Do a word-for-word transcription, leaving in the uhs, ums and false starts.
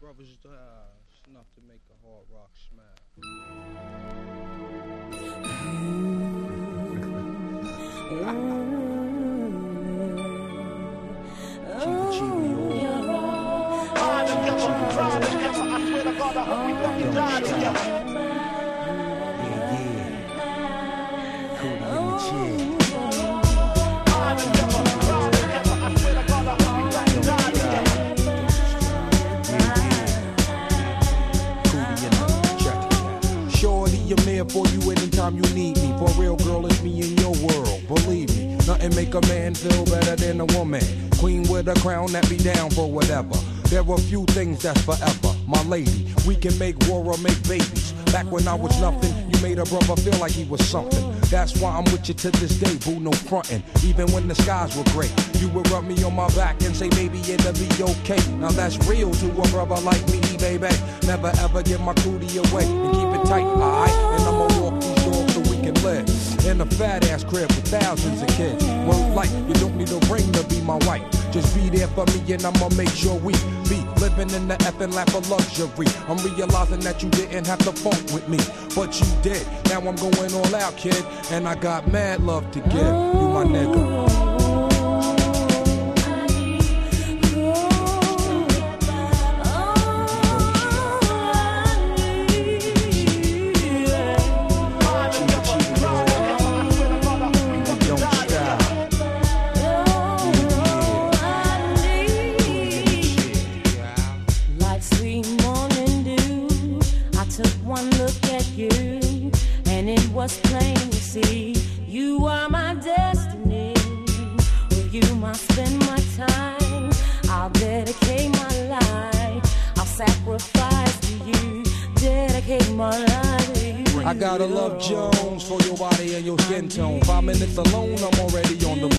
brothers, uh, it's enough to make a hard rock smile. Chiba Chiba, yo. Ride together, ride together. I swear to God, I hope we fucking die together. Yeah, yeah. Cody in the chair. Ride together, ride together. I swear to God, I hope we fucking die together. Shorty, I'm there for you anytime you need me. For real, girl, it's me in your world. Believe me, nothing make a man feel better than a woman. Queen with a crown that be down for whatever. There are few things that's forever. My lady, we can make war or make babies. Back when I was nothing, you made a brother feel like he was something. That's why I'm with you to this day, boo, no frontin'. Even when the skies were gray, you would rub me on my back and say, baby, it'll be okay. Now that's real to a brother like me, baby. Never ever give my cootie away and keep it tight, alright? And I'ma walk these doors so we can live in a fat ass crib with thousands of kids. Word like, you don't need a ring to be my wife. Just be there for me and I'ma make sure we be living in the effing lap of luxury. I'm realizing that you didn't have to funk with me, but you did. Now I'm going all out, kid, and I got mad love to give. You my nigga. Was plain to see, you are my destiny. With you I spend my time. I'll dedicate my life. I'll sacrifice to you. Dedicate my life to you. I gotta love Jones for your body and your skin tone. Five minutes alone, I'm already on the